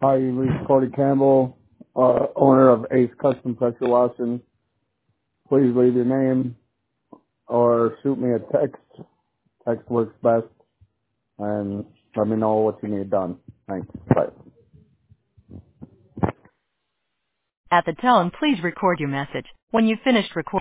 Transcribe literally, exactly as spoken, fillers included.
Hi, you reached Cody Campbell, uh, owner of Ace Custom Pressure Washing. Please leave your name or shoot me a text. Text works best. And let me know what you need done. Thanks. Bye. At the tone, please record your message. When you've finished recording,